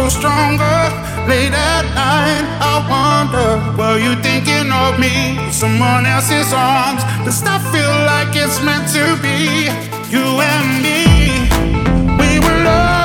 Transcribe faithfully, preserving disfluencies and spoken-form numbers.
grow stronger. Late at night, I wonder, were you thinking of me? Someone else's arms. Does that feel like it's meant to be? You and me, we were loved.